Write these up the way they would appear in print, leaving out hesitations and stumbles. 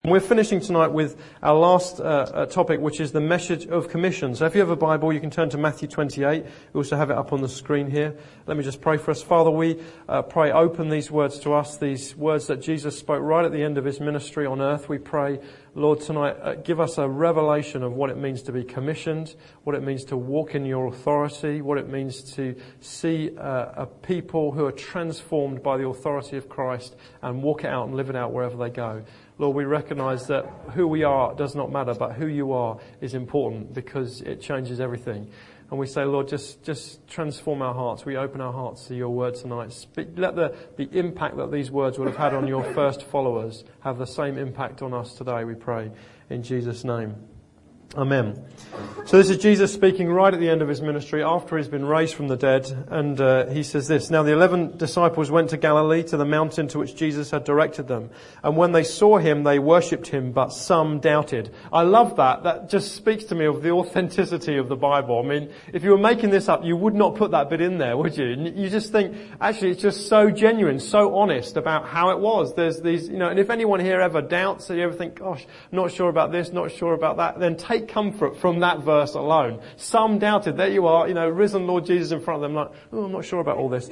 We're finishing tonight with our last topic, which is the message of commission. So if you have a Bible, you can turn to Matthew 28. We also have it up on the screen here. Let me just pray for us. Father, we pray, open these words to us, these words that Jesus spoke right at the end of his ministry on earth. We pray, Lord, tonight, give us a revelation of what it means to be commissioned, what it means to walk in your authority, what it means to see a people who are transformed by the authority of Christ and walk it out and live it out wherever they go. Lord, we recognize that who we are does not matter, but who you are is important because it changes everything. And we say, Lord, just transform our hearts. We open our hearts to your word tonight. Let the impact that these words would have had on your first followers have the same impact on us today, we pray, in Jesus' name. Amen. So this is Jesus speaking right at the end of his ministry after he's been raised from the dead. And he says this, "Now the 11 disciples went to Galilee, to the mountain to which Jesus had directed them. And when they saw him, they worshipped him, but some doubted." I love that. That just speaks to me of the authenticity of the Bible. I mean, if you were making this up, you would not put that bit in there, would you? You just think, actually, it's just so genuine, so honest about how it was. There's these, and if anyone here ever doubts, and you ever think, gosh, not sure about this, not sure about that, then take comfort from that verse alone. Some doubted. There you are, risen Lord Jesus in front of them like, oh, I'm not sure about all this.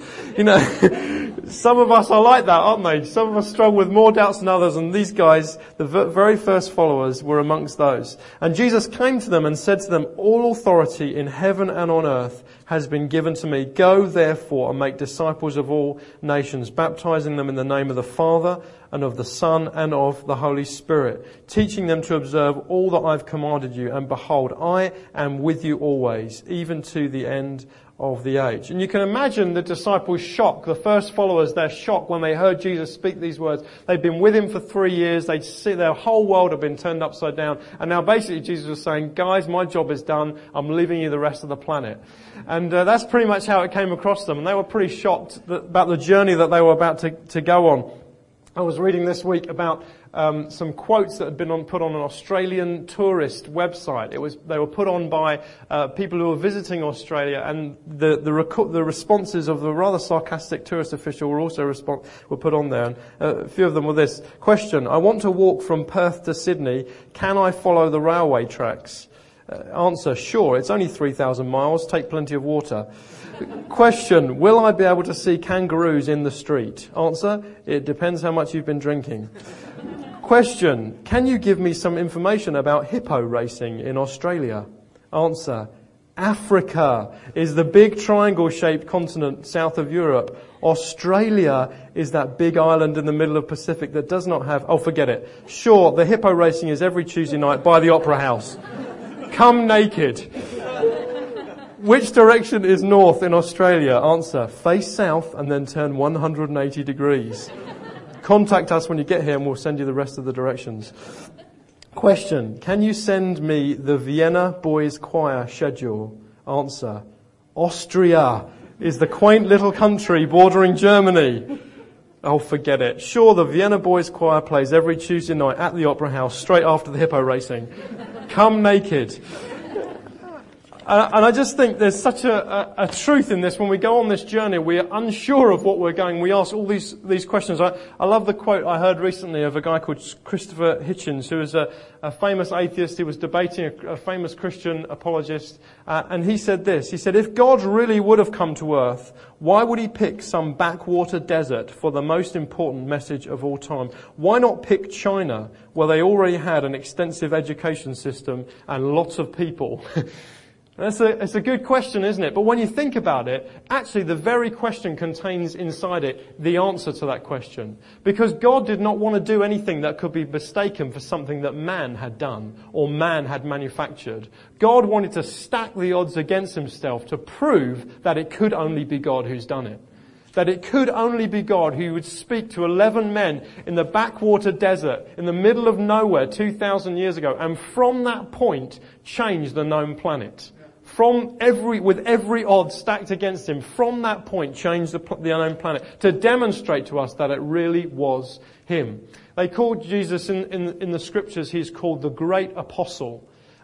Some of us are like that, aren't they? Some of us struggle with more doubts than others, and these guys, the very first followers, were amongst those. And Jesus came to them and said to them, "All authority in heaven and on earth has been given to me. Go therefore and make disciples of all nations, baptizing them in the name of the Father and of the Son and of the Holy Spirit, teaching them to observe all that I've commanded you. And behold, I am with you always, even to the end of the age." And you can imagine the disciples' shock, the first followers, their shock when they heard Jesus speak these words. They'd been with him for 3 years. They'd see their whole world had been turned upside down. And now basically Jesus was saying, guys, my job is done. I'm leaving you the rest of the planet. And that's pretty much how it came across them. And they were pretty shocked about the journey that they were about to go on. I was reading this week about some quotes that had been put on an Australian tourist website. They were put on by people who were visiting Australia, and the responses of the rather sarcastic tourist official were also were put on there. And a few of them were this: question: I want to walk from Perth to Sydney. Can I follow the railway tracks? Answer: sure. It's only 3,000 miles. Take plenty of water. Question: will I be able to see kangaroos in the street? Answer: it depends how much you've been drinking. Question: can you give me some information about hippo racing in Australia? Answer: Africa is the big triangle-shaped continent south of Europe. Australia is that big island in the middle of Pacific that does not have... Oh, forget it. Sure, the hippo racing is every Tuesday night by the Opera House. Come naked. Which direction is north in Australia? Answer: face south and then turn 180 degrees. Contact us when you get here and we'll send you the rest of the directions. Question: can you send me the Vienna Boys Choir schedule? Answer: Austria is the quaint little country bordering Germany. Oh, forget it. Sure, the Vienna Boys Choir plays every Tuesday night at the Opera House straight after the hippo racing. Come naked. And I just think there's such a truth in this. When we go on this journey, we are unsure of what we're going. We ask all these questions. I love the quote I heard recently of a guy called Christopher Hitchens, who is a famous atheist. He was debating a famous Christian apologist. And he said this. He said, if God really would have come to earth, why would he pick some backwater desert for the most important message of all time? Why not pick China, where they already had an extensive education system and lots of people? It's a good question, isn't it? But when you think about it, actually the very question contains inside it the answer to that question. Because God did not want to do anything that could be mistaken for something that man had done or man had manufactured. God wanted to stack the odds against himself to prove that it could only be God who's done it. That it could only be God who would speak to 11 men in the backwater desert in the middle of nowhere 2,000 years ago, and from that point change the known planet. With every odd stacked against him, from that point changed the unknown planet to demonstrate to us that it really was him. They called Jesus in the scriptures, he's called the great apostle.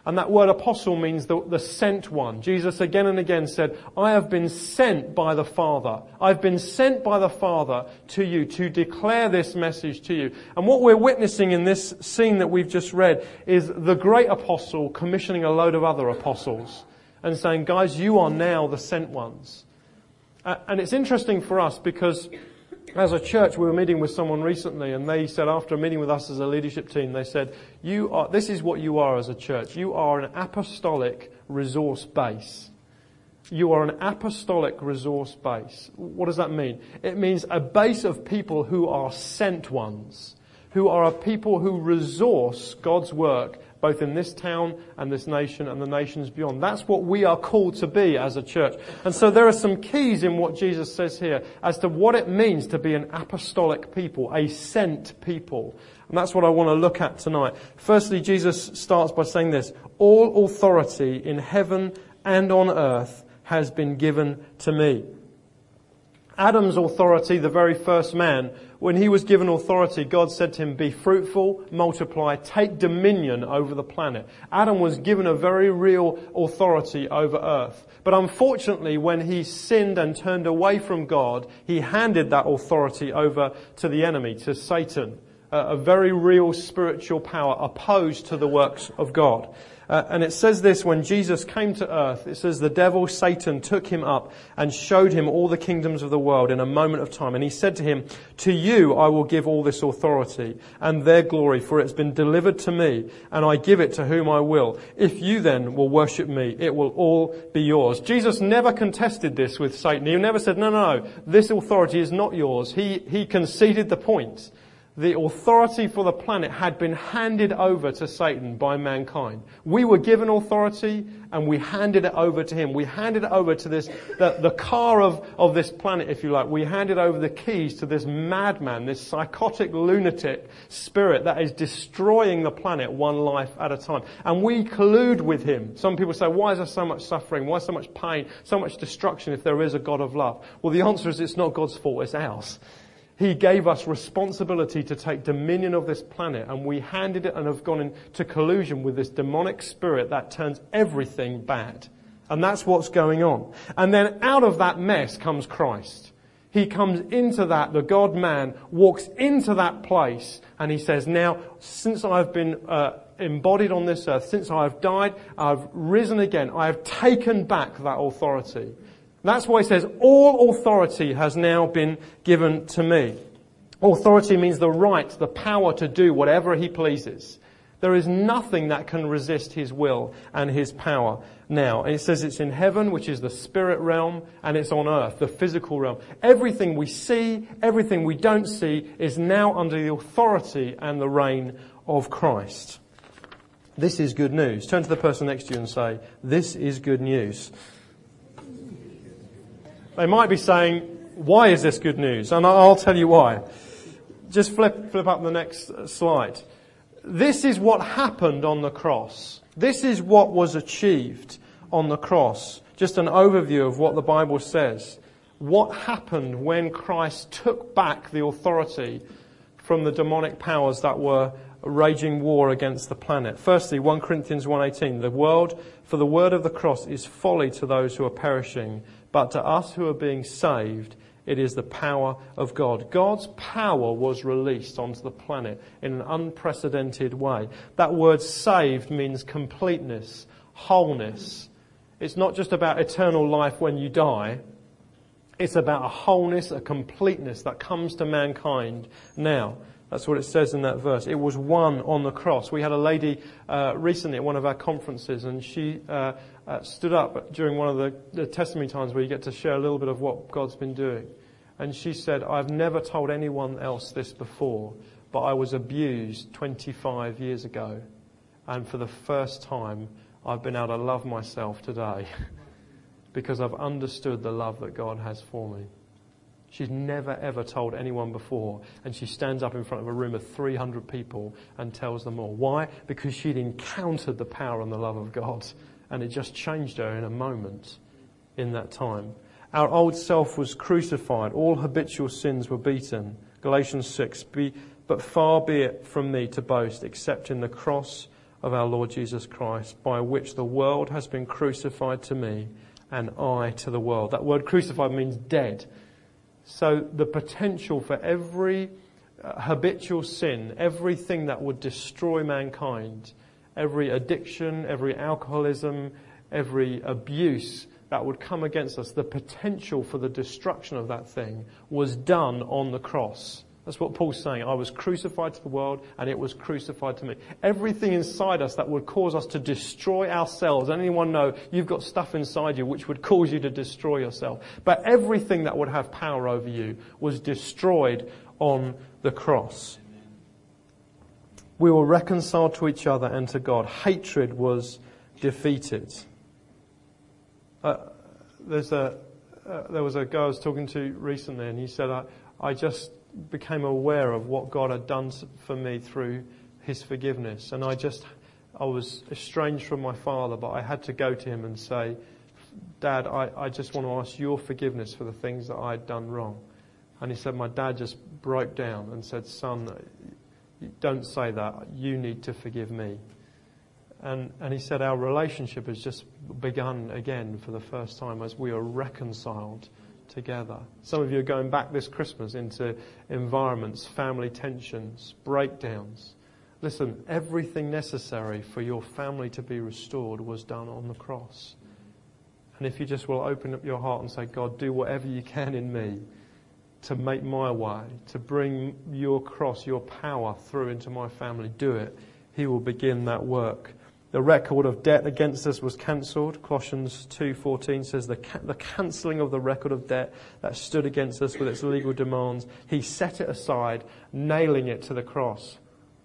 And that word apostle means the sent one. Jesus again and again said, I have been sent by the Father. I've been sent by the Father to you to declare this message to you. And what we're witnessing in this scene that we've just read is the great apostle commissioning a load of other apostles and saying, guys, you are now the sent ones. And it's interesting for us because as a church, we were meeting with someone recently and they said, after a meeting with us as a leadership team, they said, this is what you are as a church. You are an apostolic resource base. You are an apostolic resource base. What does that mean? It means a base of people who are sent ones, who are a people who resource God's work both in this town and this nation and the nations beyond. That's what we are called to be as a church. And so there are some keys in what Jesus says here as to what it means to be an apostolic people, a sent people. And that's what I want to look at tonight. Firstly, Jesus starts by saying this: all authority in heaven and on earth has been given to me. Adam's authority, the very first man, when he was given authority, God said to him, be fruitful, multiply, take dominion over the planet. Adam was given a very real authority over earth. But unfortunately, when he sinned and turned away from God, he handed that authority over to the enemy, to Satan, a very real spiritual power opposed to the works of God. And it says this, when Jesus came to earth, it says the devil, Satan, took him up and showed him all the kingdoms of the world in a moment of time. And he said to him, to you I will give all this authority and their glory, for it's been delivered to me, and I give it to whom I will. If you then will worship me, it will all be yours. Jesus never contested this with Satan. He never said, no, this authority is not yours. He conceded the point. The authority for the planet had been handed over to Satan by mankind. We were given authority and we handed it over to him. We handed it over to the car of this planet, if you like. We handed over the keys to this madman, this psychotic lunatic spirit that is destroying the planet one life at a time. And we collude with him. Some people say, why is there so much suffering? Why so much pain? So much destruction if there is a God of love? Well, the answer is it's not God's fault, it's ours. He gave us responsibility to take dominion of this planet, and we handed it and have gone into collusion with this demonic spirit that turns everything bad. And that's what's going on. And then out of that mess comes Christ. He comes into that, the God-man walks into that place, and he says, now, since I've been embodied on this earth, since I've died, I've risen again, I have taken back that authority. That's why he says, all authority has now been given to me. Authority means the right, the power to do whatever he pleases. There is nothing that can resist his will and his power now. And it says it's in heaven, which is the spirit realm, and it's on earth, the physical realm. Everything we see, everything we don't see is now under the authority and the reign of Christ. This is good news. Turn to the person next to you and say, this is good news. They might be saying, why is this good news? And I'll tell you why. Just flip up the next slide. This is what happened on the cross. This is what was achieved on the cross. Just an overview of what the Bible says. What happened when Christ took back the authority from the demonic powers that were raging war against the planet. Firstly, 1 Corinthians 1:18, for the word of the cross is folly to those who are perishing, but to us who are being saved, it is the power of God. God's power was released onto the planet in an unprecedented way. That word saved means completeness, wholeness. It's not just about eternal life when you die. It's about a wholeness, a completeness that comes to mankind now. That's what it says in that verse. It was won on the cross. We had a lady recently at one of our conferences, and she stood up during one of the testimony times where you get to share a little bit of what God's been doing. And she said, I've never told anyone else this before, but I was abused 25 years ago. And for the first time, I've been able to love myself today because I've understood the love that God has for me. She's never ever told anyone before, and she stands up in front of a room of 300 people and tells them all. Why? Because she'd encountered the power and the love of God, and it just changed her in a moment in that time. Our old self was crucified. All habitual sins were beaten. Galatians 6, but far be it from me to boast except in the cross of our Lord Jesus Christ, by which the world has been crucified to me and I to the world. That word crucified means dead. So the potential for every habitual sin, everything that would destroy mankind, every addiction, every alcoholism, every abuse that would come against us, the potential for the destruction of that thing was done on the cross. That's what Paul's saying. I was crucified to the world and it was crucified to me. Everything inside us that would cause us to destroy ourselves. Anyone know you've got stuff inside you which would cause you to destroy yourself? But everything that would have power over you was destroyed on the cross. We were reconciled to each other and to God. Hatred was defeated. There was a guy I was talking to recently, and he said, I just became aware of what God had done for me through his forgiveness. And I was estranged from my father, but I had to go to him and say, Dad, I just want to ask your forgiveness for the things that I'd done wrong. And he said, my dad just broke down and said, son, don't say that. You need to forgive me. And he said, our relationship has just begun again for the first time as we are reconciled together. Some of you are going back this Christmas into environments, family tensions, breakdowns. Listen, everything necessary for your family to be restored was done on the cross. And if you just will open up your heart and say, God, do whatever you can in me to make my way, to bring your cross, your power through into my family, do it. He will begin that work. The record of debt against us was cancelled. Colossians 2:14 says the cancelling of the record of debt that stood against us with its legal demands. He set it aside, nailing it to the cross.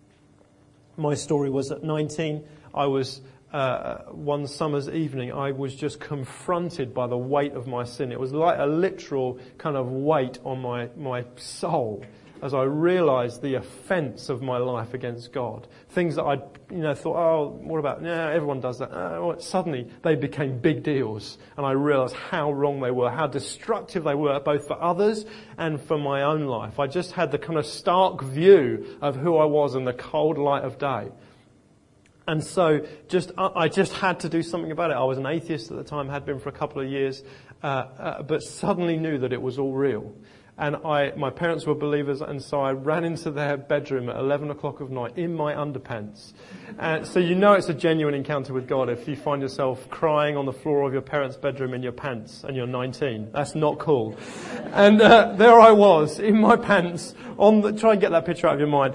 My story was at 19. I was one summer's evening, I was just confronted by the weight of my sin. It was like a literal kind of weight on my soul as I realised the offence of my life against God. Things that I'd thought, oh, what about, everyone does that. Suddenly they became big deals, and I realised how wrong they were, how destructive they were, both for others and for my own life. I just had the kind of stark view of who I was in the cold light of day. And so I just had to do something about it. I was an atheist at the time, had been for a couple of years, but suddenly knew that it was all real. And my parents were believers, and so I ran into their bedroom at 11 o'clock of night in my underpants. So it's a genuine encounter with God if you find yourself crying on the floor of your parents' bedroom in your pants and you're 19. That's not cool. And there I was in my pants try and get that picture out of your mind.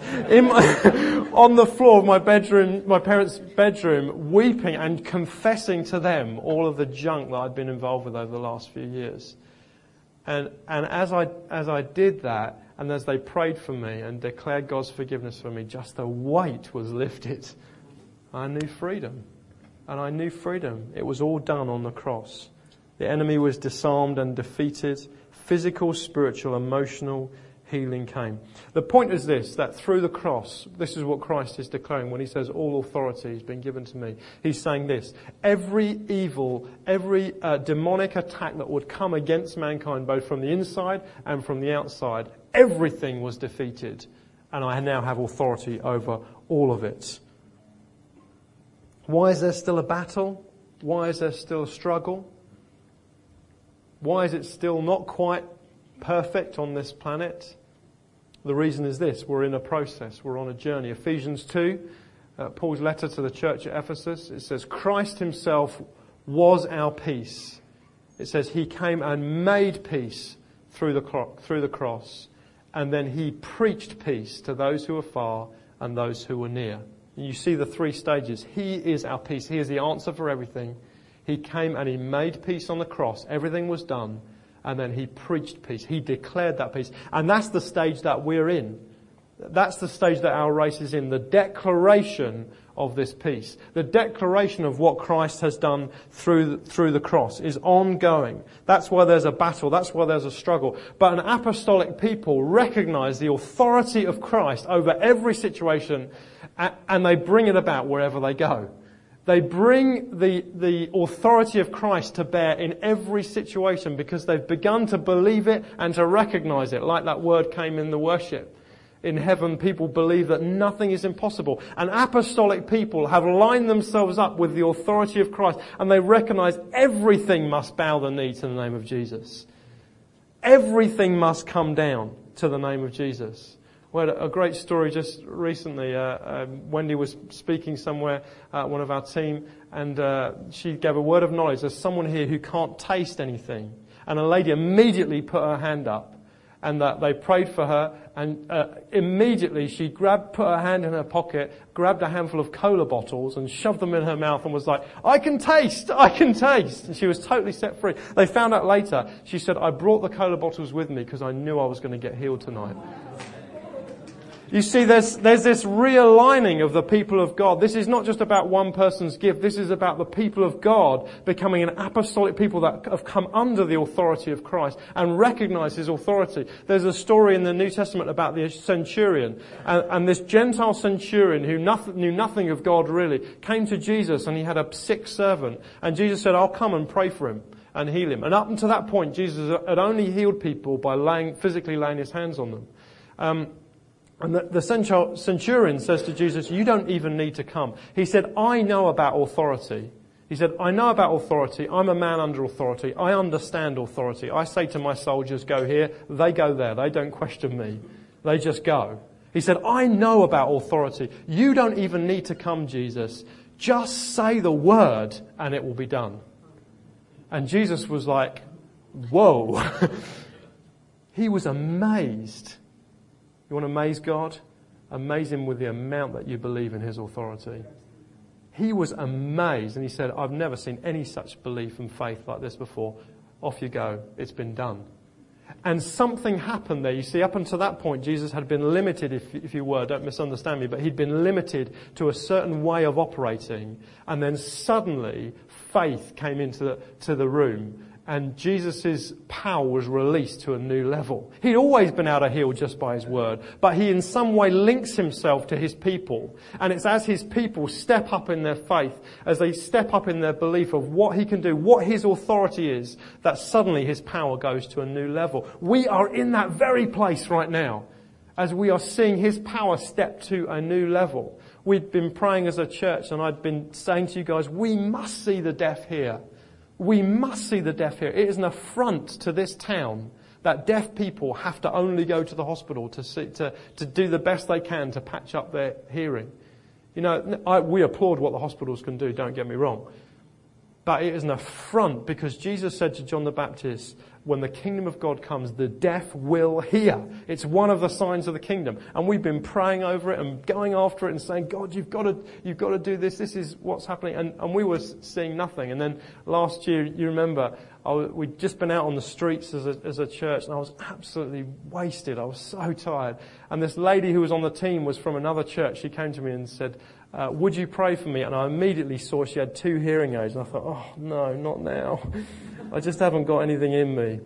On the floor of my bedroom, my parents' bedroom, weeping and confessing to them all of the junk that I'd been involved with over the last few years. And as I did that, and as they prayed for me and declared God's forgiveness for me, just the weight was lifted. I knew freedom. And I knew freedom. It was all done on the cross. The enemy was disarmed and defeated. Physical, spiritual, emotional healing came. The point is this, that through the cross, this is what Christ is declaring when he says, all authority has been given to me. He's saying this, every evil, every demonic attack that would come against mankind, both from the inside and from the outside, everything was defeated. And I now have authority over all of it. Why is there still a battle? Why is there still a struggle? Why is it still not quite perfect on this planet? The reason is this, we're in a process, we're on a journey. Ephesians 2, Paul's letter to the church at Ephesus, it says, Christ himself was our peace. It says he came and made peace through the cross, and then he preached peace to those who were far and those who were near. And you see the three stages. He is our peace. He is the answer for everything. He came and he made peace on the cross. Everything was done. And then he preached peace. He declared that peace. And that's the stage that we're in. That's the stage that our race is in. The declaration of this peace. The declaration of what Christ has done through the cross is ongoing. That's why there's a battle. That's why there's a struggle. But an apostolic people recognize the authority of Christ over every situation, and they bring it about wherever they go. They bring the authority of Christ to bear in every situation because they've begun to believe it and to recognize it, like that word came in the worship. in heaven, people believe that nothing is impossible. And apostolic people have lined themselves up with the authority of Christ, and they recognize everything must bow the knee to the name of Jesus. Everything must come down to the name of Jesus. We had a great story just recently. Wendy was speaking somewhere, one of our team, and she gave a word of knowledge. There's someone here who can't taste anything. And a lady immediately put her hand up, and they prayed for her, and immediately she put her hand in her pocket, grabbed a handful of cola bottles and shoved them in her mouth and was like, I can taste! And she was totally set free. They found out later, she said, I brought the cola bottles with me because I knew I was going to get healed tonight. You see, there's this realigning of the people of God. This is not just about one person's gift. This is about the people of God becoming an apostolic people that have come under the authority of Christ and recognize His authority. There's a story in the New Testament about the centurion. And this Gentile centurion who knew nothing of God really came to Jesus, and he had a sick servant. And Jesus said, I'll come and pray for him and heal him. And up until that point, Jesus had only healed people by physically laying His hands on them. And the centurion says to Jesus, you don't even need to come. He said, I know about authority. He said, I know about authority. I'm a man under authority. I understand authority. I say to my soldiers, go here. They go there. They don't question me. They just go. He said, I know about authority. You don't even need to come, Jesus. Just say the word and it will be done. And Jesus was like, whoa. He was amazed. You want to amaze God? Amaze Him with the amount that you believe in His authority. He was amazed, and he said, I've never seen any such belief and faith like this before. Off you go. It's been done. And something happened there. You see, up until that point, Jesus had been limited, if you were, don't misunderstand me, but He'd been limited to a certain way of operating. And then suddenly, faith came into the room. And Jesus' power was released to a new level. He'd always been able to heal just by His word, but He in some way links Himself to His people. And it's as His people step up in their faith, as they step up in their belief of what He can do, what His authority is, that suddenly His power goes to a new level. We are in that very place right now, as we are seeing His power step to a new level. We'd been praying as a church, and I'd been saying to you guys, we must see the deaf here. We must see the deaf here. It is an affront to this town that deaf people have to only go to the hospital to do the best they can to patch up their hearing. You know, we applaud what the hospitals can do, don't get me wrong. But it is an affront because Jesus said to John the Baptist, when the kingdom of God comes, the deaf will hear. It's one of the signs of the kingdom. And we've been praying over it and going after it and saying, God, you've got to do this. This is what's happening. And we were seeing nothing. And then last year, you remember, we'd just been out on the streets as a church, and I was absolutely wasted. I was so tired. And this lady who was on the team was from another church. She came to me and said, would you pray for me? And I immediately saw she had 2 hearing aids. And I thought, oh, no, not now. I just haven't got anything in me.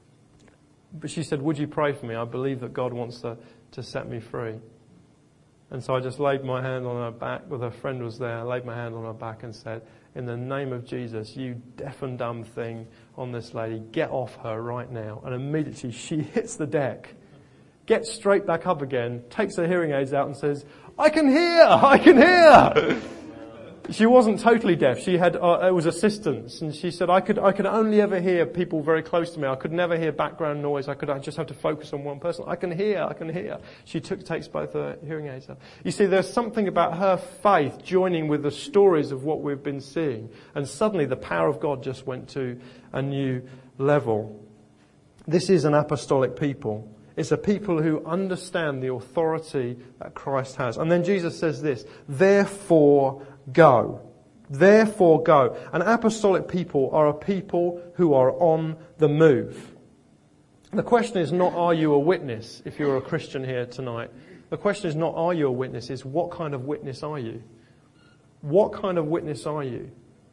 But she said, would you pray for me? I believe that God wants to set me free. And so I just laid my hand on her back, with her friend was there. I laid my hand on her back and said, in the name of Jesus, you deaf and dumb thing on this lady, get off her right now. And immediately she hits the deck, gets straight back up again, takes her hearing aids out and says, I can hear! She wasn't totally deaf. She had, it was assistance. And she said, I could only ever hear people very close to me. I could never hear background noise. I just have to focus on one person. I can hear. She takes both her hearing aids out. You see, there's something about her faith joining with the stories of what we've been seeing. And suddenly the power of God just went to a new level. This is an apostolic people. It's a people who understand the authority that Christ has. And then Jesus says this, therefore go. Therefore go. An apostolic people are a people who are on the move. The question is not, are you a witness, if you're a Christian here tonight? The question is not, are you a witness, is what kind of witness are you? What kind of witness are you?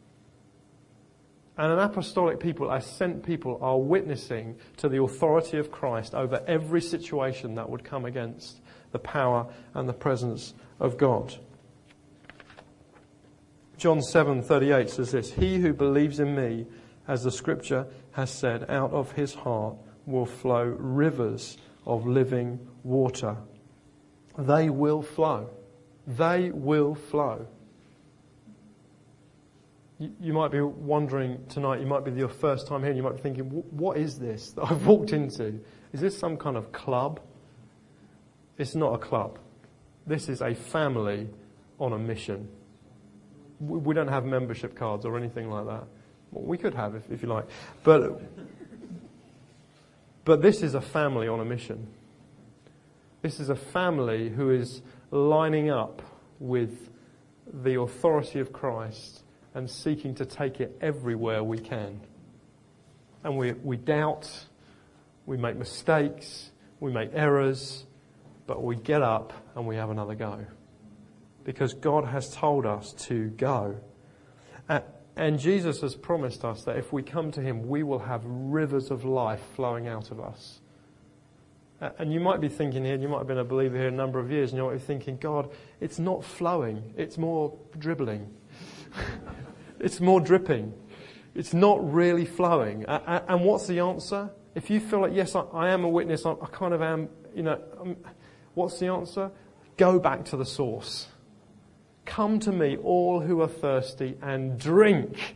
And an apostolic people, as sent people, are witnessing to the authority of Christ over every situation that would come against the power and the presence of God. John 7:38 says this, he who believes in me, as the scripture has said, out of his heart will flow rivers of living water. they will flow. They will flow. You might be wondering tonight, you might be your first time here, and you might be thinking, what is this that I've walked into? Is this some kind of club? It's not a club. This is a family on a mission. We don't have membership cards or anything like that. Well, we could have if you like. But this is a family on a mission. This is a family who is lining up with the authority of Christ and seeking to take it everywhere we can. And we doubt, we make mistakes, we make errors, but we get up and we have another go. Because God has told us to go. And Jesus has promised us that if we come to Him, we will have rivers of life flowing out of us. And you might be thinking here, you might have been a believer here a number of years, and you might be thinking, God, it's not flowing, it's more dribbling. It's more dripping. It's not really flowing. And what's the answer? If you feel like, yes, I am a witness, I kind of am, what's the answer? Go back to the source. Come to me, all who are thirsty, and drink.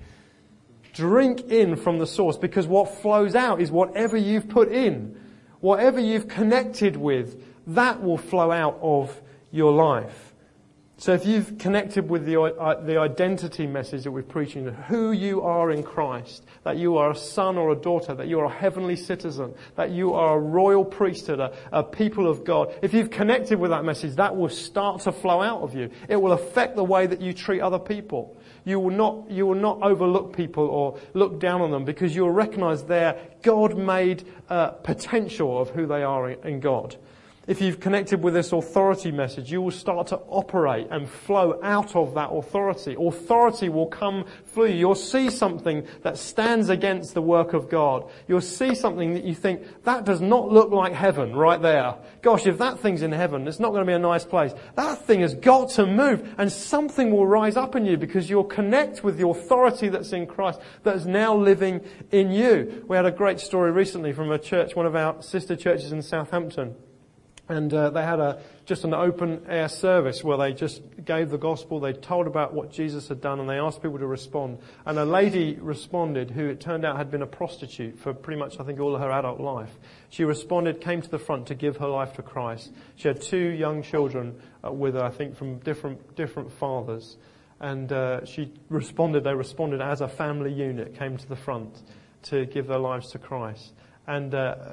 Drink in from the source, because what flows out is whatever you've put in. Whatever you've connected with, that will flow out of your life. So if you've connected with the identity message that we're preaching, who you are in Christ, that you are a son or a daughter, that you are a heavenly citizen, that you are a royal priesthood, a people of God, if you've connected with that message, that will start to flow out of you. It will affect the way that you treat other people. You will not overlook people or look down on them, because you'll recognize their God-made potential of who they are in God. If you've connected with this authority message, you will start to operate and flow out of that authority. Authority will come through you. You'll see something that stands against the work of God. You'll see something that you think, that does not look like heaven right there. Gosh, if that thing's in heaven, it's not going to be a nice place. That thing has got to move, and something will rise up in you because you'll connect with the authority that's in Christ that is now living in you. We had a great story recently from a church, one of our sister churches in Southampton. And they had just an open air service where they just gave the gospel. They told about what Jesus had done, and they asked people to respond. And a lady responded who it turned out had been a prostitute for pretty much, I think, all of her adult life. She responded, came to the front to give her life to Christ. She had 2 young children with her, I think, from different fathers. And they responded as a family unit, came to the front to give their lives to Christ. And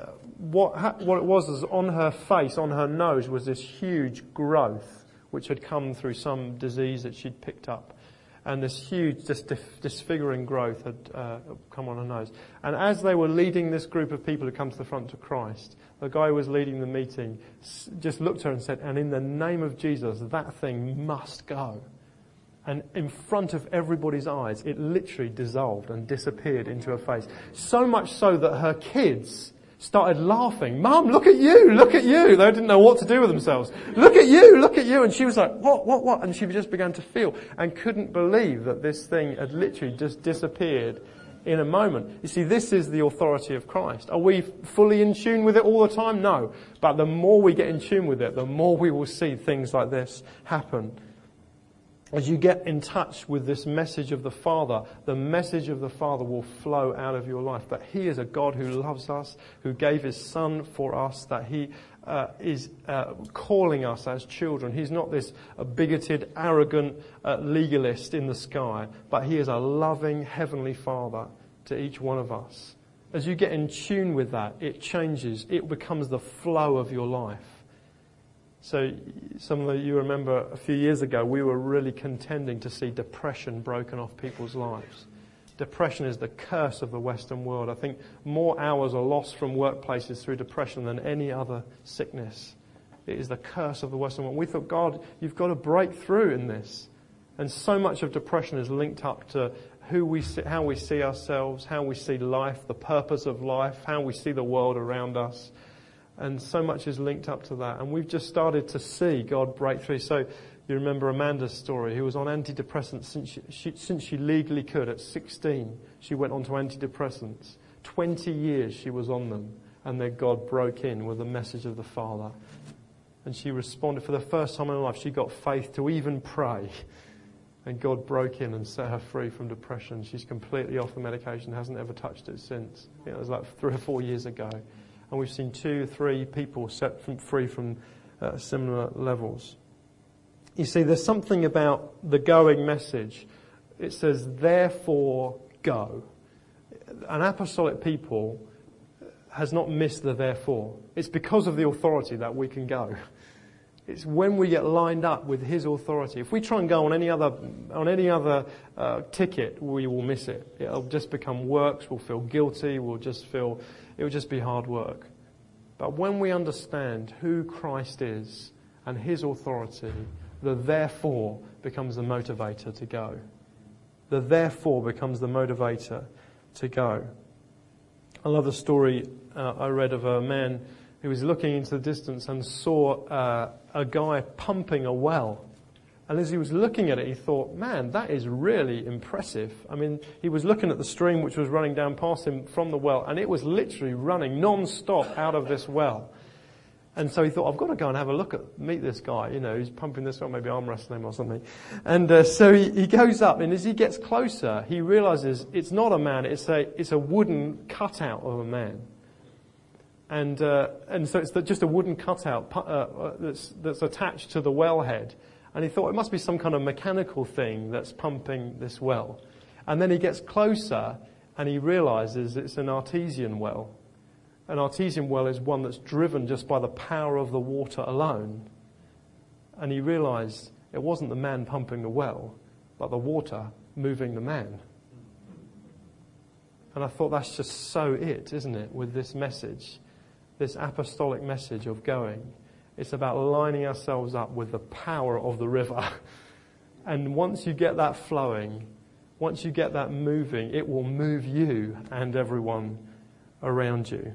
what it was is on her face, on her nose, was this huge growth which had come through some disease that she'd picked up. And this huge, disfiguring growth had come on her nose. And as they were leading this group of people who come to the front to Christ, the guy who was leading the meeting just looked at her and said, "And in the name of Jesus, that thing must go." And in front of everybody's eyes, it literally dissolved and disappeared into her face. So much so that her kids started laughing. "Mum, look at you, look at you." They didn't know what to do with themselves. "Look at you, look at you." And she was like, what? And she just began to feel and couldn't believe that this thing had literally just disappeared in a moment. You see, this is the authority of Christ. Are we fully in tune with it all the time? No. But the more we get in tune with it, the more we will see things like this happen. As you get in touch with this message of the Father, the message of the Father will flow out of your life. That He is a God who loves us, who gave His Son for us, that He is calling us as children. He's not this bigoted, arrogant legalist in the sky, but He is a loving Heavenly Father to each one of us. As you get in tune with that, it changes. It becomes the flow of your life. So some of you remember a few years ago, we were really contending to see depression broken off people's lives. Depression is the curse of the Western world. I think more hours are lost from workplaces through depression than any other sickness. It is the curse of the Western world. We thought, God, you've got to break through in this. And so much of depression is linked up to how we see ourselves, how we see life, the purpose of life, how we see the world around us. And so much is linked up to that. And we've just started to see God break through. So you remember Amanda's story, who was on antidepressants since she legally could. At 16, she went on to antidepressants. 20 years she was on them. And then God broke in with the message of the Father. And she responded, for the first time in her life, she got faith to even pray. And God broke in and set her free from depression. She's completely off the medication, hasn't ever touched it since. It was like 3 or 4 years ago. And we've seen 2 or 3 people set free from similar levels. You see, there's something about the going message. It says, therefore go. An apostolic people has not missed the therefore. It's because of the authority that we can go. It's when we get lined up with His authority. If we try and go on any other ticket, we will miss it. It'll just become works. We'll feel guilty. It will just be hard work. But when we understand who Christ is and His authority, the therefore becomes the motivator to go. The therefore becomes the motivator to go. I love the story I read of a man who was looking into the distance and saw a guy pumping a well. And as he was looking at it, he thought, man, that is really impressive. I mean, he was looking at the stream which was running down past him from the well, and it was literally running non-stop out of this well. And so he thought, I've got to go and have a look meet this guy, he's pumping this well, maybe arm wrestling him or something. And so he goes up, and as he gets closer, he realizes it's not a man, it's a wooden cutout of a man. And so it's just a wooden cutout that's attached to the wellhead. And he thought it must be some kind of mechanical thing that's pumping this well. And then he gets closer and he realizes it's an artesian well. An artesian well is one that's driven just by the power of the water alone. And he realized it wasn't the man pumping the well, but the water moving the man. And I thought that's just so it, isn't it, with this message, this apostolic message of going. It's about lining ourselves up with the power of the river. And once you get that flowing, once you get that moving, it will move you and everyone around you.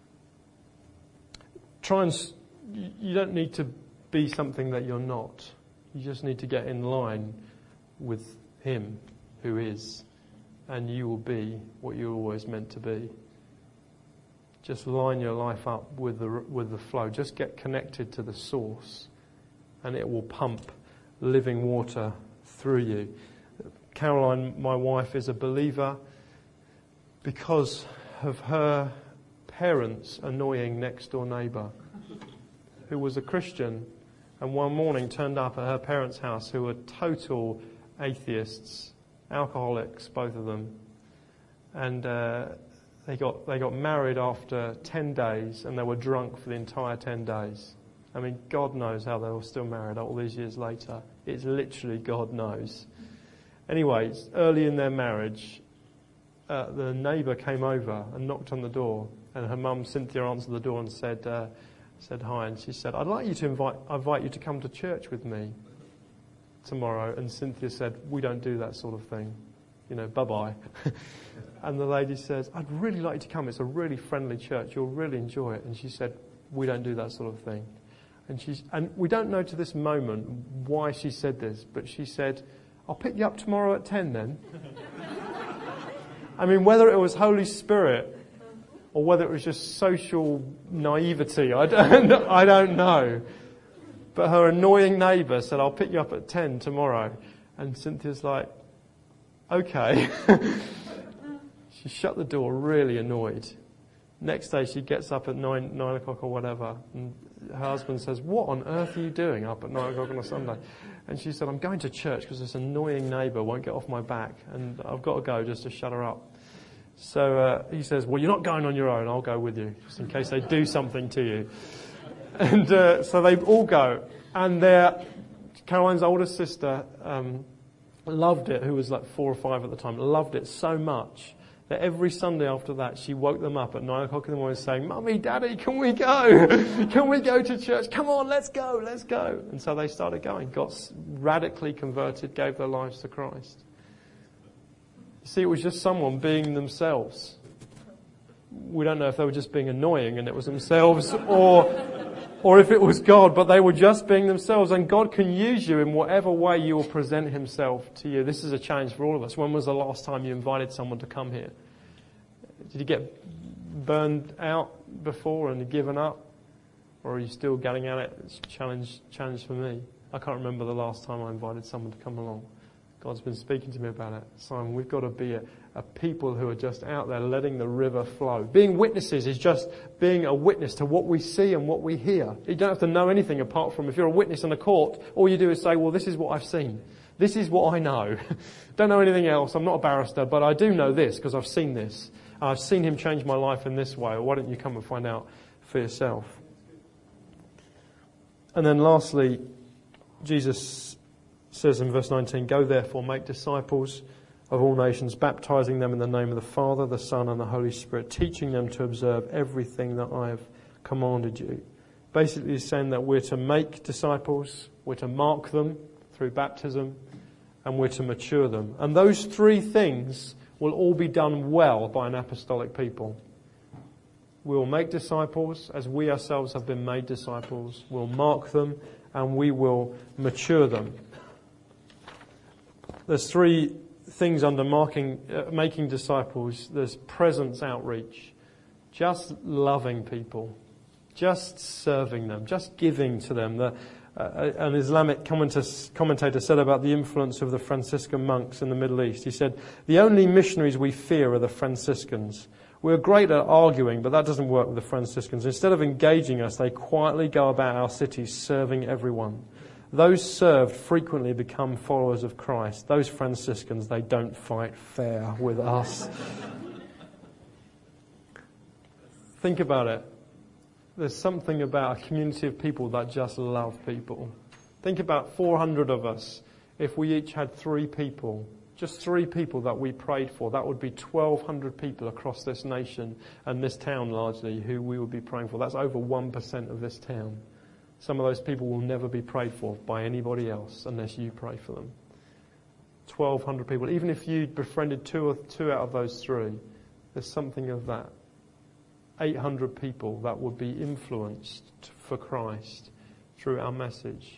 You don't need to be something that you're not. You just need to get in line with Him who is, and you will be what you're always meant to be. Just line your life up with the flow. Just get connected to the source, and it will pump living water through you. Caroline, my wife, is a believer because of her parents' annoying next-door neighbour, who was a Christian, and one morning turned up at her parents' house, who were total atheists, alcoholics, both of them, and They got married after 10 days, and they were drunk for the entire 10 days. I mean, God knows how they were still married all these years later. It's literally God knows. Anyways, early in their marriage, the neighbour came over and knocked on the door, and her mum, Cynthia, answered the door and said hi, and she said, I'd like you to invite you to come to church with me tomorrow. And Cynthia said, we don't do that sort of thing. Bye-bye. And the lady says, I'd really like you to come. It's a really friendly church. You'll really enjoy it. And she said, we don't do that sort of thing. And we don't know to this moment why she said this, but she said, I'll pick you up tomorrow at 10 then. I mean, whether it was Holy Spirit or whether it was just social naivety, I don't know. But her annoying neighbour said, I'll pick you up at 10 tomorrow. And Cynthia's like, okay. She shut the door, really annoyed. Next day she gets up at 9 o'clock or whatever, and her husband says, what on earth are you doing up at 9 o'clock on a Sunday? And she said, I'm going to church because this annoying neighbour won't get off my back, and I've got to go just to shut her up. So he says, well, you're not going on your own, I'll go with you, just in case they do something to you. And so they all go, and Caroline's older sister loved it, who was like 4 or 5 at the time, loved it so much that every Sunday after that, she woke them up at 9 o'clock in the morning saying, Mummy, Daddy, can we go? Can we go to church? Come on, let's go. And so they started going, got radically converted, gave their lives to Christ. You see, it was just someone being themselves. We don't know if they were just being annoying and it was themselves or if it was God, but they were just being themselves. And God can use you in whatever way you will present Himself to you. This is a challenge for all of us. When was the last time you invited someone to come here? Did you get burned out before and given up? Or are you still getting at it? It's a challenge for me. I can't remember the last time I invited someone to come along. God's been speaking to me about it. Simon, we've got to be a people who are just out there letting the river flow. Being witnesses is just being a witness to what we see and what we hear. You don't have to know anything apart from, if you're a witness in a court, all you do is say, well, this is what I've seen. This is what I know. Don't know anything else. I'm not a barrister, but I do know this because I've seen this. I've seen him change my life in this way. Why don't you come and find out for yourself? And then lastly, Jesus says in verse 19, go therefore, make disciples of all nations, baptizing them in the name of the Father, the Son and the Holy Spirit, teaching them to observe everything that I have commanded you. Basically he's saying that we're to make disciples, we're to mark them through baptism, and we're to mature them. And those three things will all be done well by an apostolic people. We will make disciples as we ourselves have been made disciples. We'll mark them and we will mature them. There's three things under making disciples. There's presence outreach, just loving people, just serving them, just giving to them. An Islamic commentator said about the influence of the Franciscan monks in the Middle East. He said, the only missionaries we fear are the Franciscans. We're great at arguing, but that doesn't work with the Franciscans. Instead of engaging us, they quietly go about our cities serving everyone. Those served frequently become followers of Christ. Those Franciscans, they don't fight fair with us. Think about it. There's something about a community of people that just love people. Think about 400 of us. If we each had 3 people, just 3 people that we prayed for, that would be 1,200 people across this nation and this town largely who we would be praying for. That's over 1% of this town. Some of those people will never be prayed for by anybody else unless you pray for them. 1,200 people. Even if you befriended two out of those 3, there's something of that. 800 people that would be influenced for Christ through our message.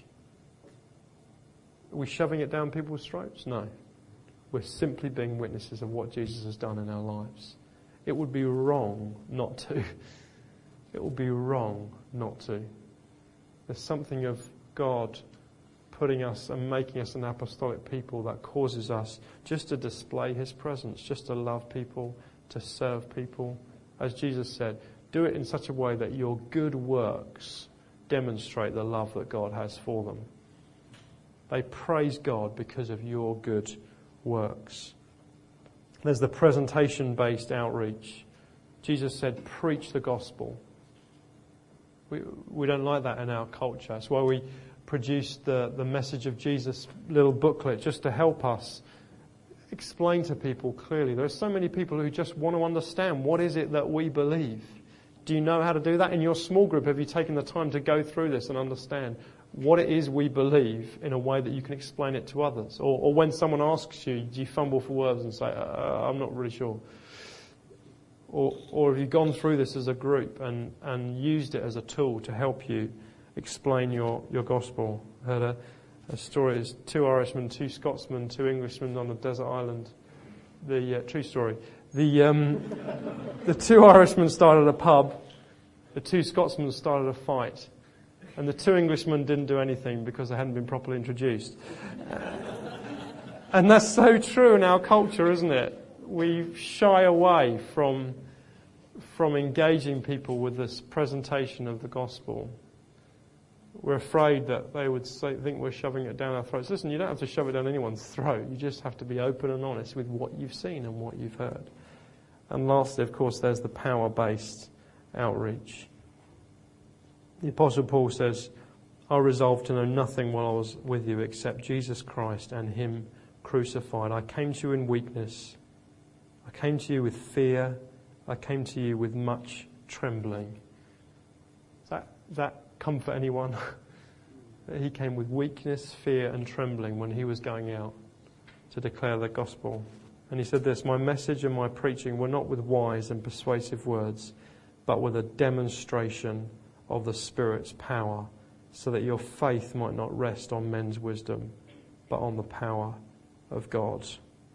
Are we shoving it down people's throats? No. We're simply being witnesses of what Jesus has done in our lives. It would be wrong not to. It would be wrong not to. There's something of God putting us and making us an apostolic people that causes us just to display His presence, just to love people, to serve people. As Jesus said, do it in such a way that your good works demonstrate the love that God has for them. They praise God because of your good works. There's the presentation-based outreach. Jesus said, preach the gospel. We don't like that in our culture. That's why we produced the Message of Jesus little booklet, just to help us explain to people clearly. There are so many people who just want to understand, what is it that we believe? Do you know how to do that? In your small group, have you taken the time to go through this and understand what it is we believe in a way that you can explain it to others? Or when someone asks you, do you fumble for words and say, I'm not really sure? Or have you gone through this as a group and used it as a tool to help you explain your gospel? I heard a story. It's 2 Irishmen, 2 Scotsmen, 2 Englishmen on a desert island. The true story. The 2 Irishmen started a pub. The 2 Scotsmen started a fight. And the 2 Englishmen didn't do anything because they hadn't been properly introduced. And that's so true in our culture, isn't it? We shy away from engaging people with this presentation of the gospel. We're afraid that they would think we're shoving it down our throats. Listen, you don't have to shove it down anyone's throat. You just have to be open and honest with what you've seen and what you've heard. And lastly, of course, there's the power-based outreach. The Apostle Paul says, I resolved to know nothing while I was with you except Jesus Christ and Him crucified. I came to you in weakness. I came to you with fear. I came to you with much trembling. Does that comfort anyone? He came with weakness, fear and trembling when he was going out to declare the gospel. And he said this, my message and my preaching were not with wise and persuasive words, but with a demonstration of the Spirit's power, so that your faith might not rest on men's wisdom, but on the power of God.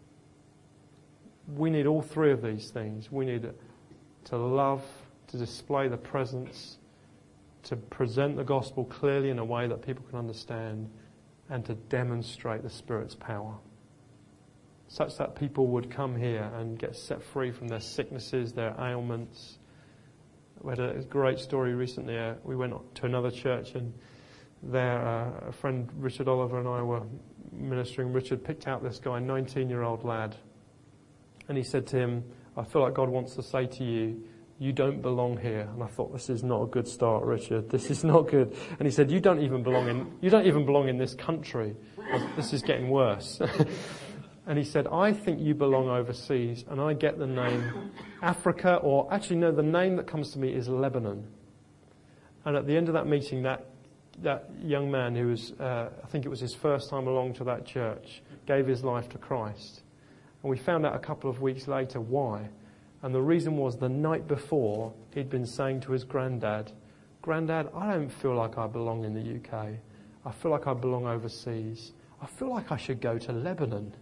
We need all 3 of these things. We need to love, to display the presence to present the gospel clearly in a way that people can understand, and to demonstrate the Spirit's power, such that people would come here and get set free from their sicknesses, their ailments. We had a great story recently. We went to another church, and there a friend, Richard Oliver, and I were ministering. Richard picked out this guy, 19-year-old lad, and he said to him, I feel like God wants to say to you, you don't belong here. And I thought, this is not a good start, Richard. This is not good. And he said, you don't even belong in this country. This is getting worse. And he said, I think you belong overseas, and I get the name Africa, or actually no, the name that comes to me is Lebanon. And at the end of that meeting, that young man who was, I think it was his first time along to that church, gave his life to Christ. And we found out a couple of weeks later why. And the reason was, the night before, he'd been saying to his granddad, Granddad, I don't feel like I belong in the UK. I feel like I belong overseas. I feel like I should go to Lebanon.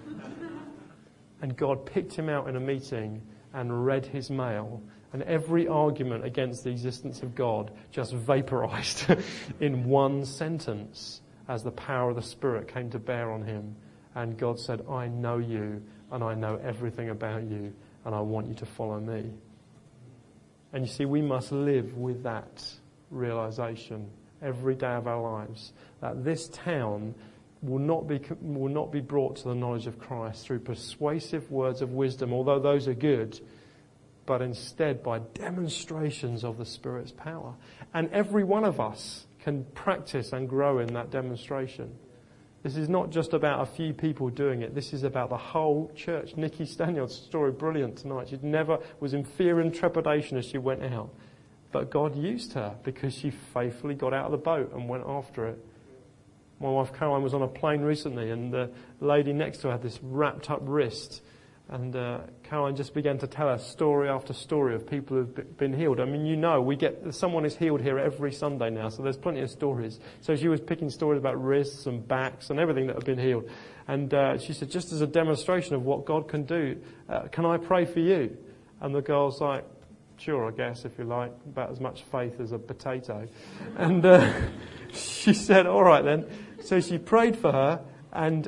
And God picked him out in a meeting and read his mail. And every argument against the existence of God just vaporized in one sentence as the power of the Spirit came to bear on him. And God said, I know you, and I know everything about you, and I want you to follow me. And you see, we must live with that realization every day of our lives, that this town will not be brought to the knowledge of Christ through persuasive words of wisdom, although those are good, but instead by demonstrations of the Spirit's power. And every one of us can practice and grow in that demonstration. This is not just about a few people doing it. This is about the whole church. Nikki Stanyard's story, brilliant tonight. She never was in fear and trepidation as she went out. But God used her because she faithfully got out of the boat and went after it. My wife Caroline was on a plane recently, and the lady next to her had this wrapped up wrist. And Caroline just began to tell us story after story of people who've been healed. I mean, you know, someone is healed here every Sunday now, so there's plenty of stories. So she was picking stories about wrists and backs and everything that have been healed. And she said, just as a demonstration of what God can do, can I pray for you? And the girl's like, sure, I guess, if you like, about as much faith as a potato. And she said, all right then. So she prayed for her, and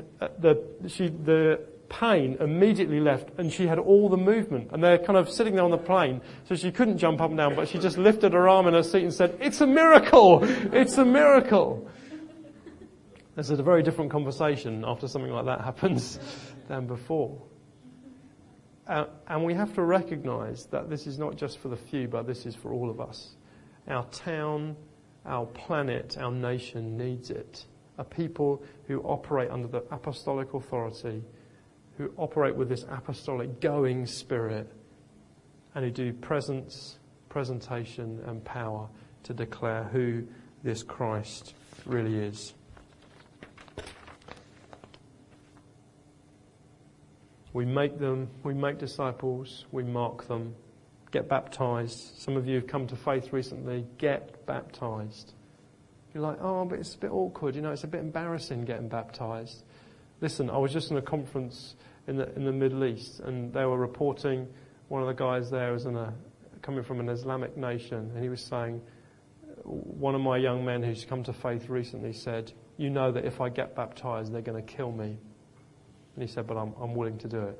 the pain immediately left, and she had all the movement, and they're kind of sitting there on the plane, so she couldn't jump up and down, but she just lifted her arm in her seat and said, it's a miracle! It's a miracle! This is a very different conversation after something like that happens than before. And we have to recognise that this is not just for the few, but this is for all of us. Our town, our planet, our nation needs it. A people who operate under the apostolic authority, who operate with this apostolic going spirit, and who do presence, presentation and power to declare who this Christ really is. We make disciples, we mark them, get baptized. Some of you have come to faith recently, get baptized. You're like, oh, but it's a bit awkward, it's a bit embarrassing getting baptized. Listen, I was just in a conference in the Middle East, and they were reporting, one of the guys there was coming from an Islamic nation, and he was saying, one of my young men who's come to faith recently said, you know that if I get baptized, they're going to kill me. And he said, but I'm willing to do it.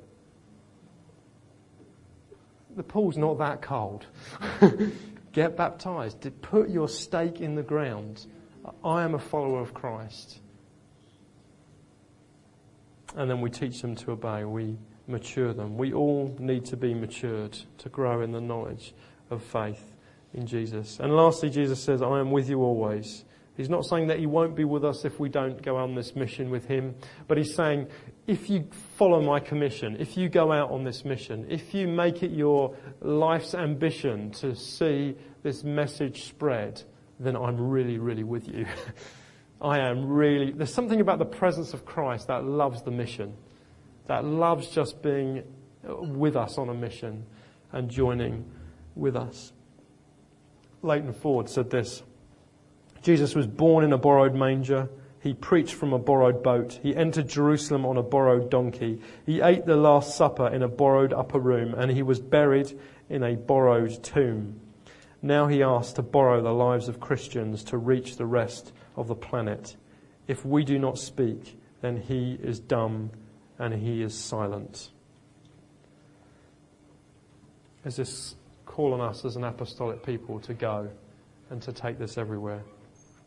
The pool's not that cold. Get baptized. Put your stake in the ground. I am a follower of Christ. And then we teach them to obey. We mature them. We all need to be matured to grow in the knowledge of faith in Jesus. And lastly, Jesus says, I am with you always. He's not saying that he won't be with us if we don't go on this mission with him, but he's saying, if you follow my commission, if you go out on this mission, if you make it your life's ambition to see this message spread, then I'm really, really with you. There's something about the presence of Christ that loves the mission, that loves just being with us on a mission and joining with us. Leighton Ford said this: Jesus was born in a borrowed manger. He preached from a borrowed boat. He entered Jerusalem on a borrowed donkey. He ate the Last Supper in a borrowed upper room, and he was buried in a borrowed tomb. Now he asks to borrow the lives of Christians to reach the rest of the planet. If we do not speak, then he is dumb and he is silent. There's this call on us as an apostolic people to go and to take this everywhere.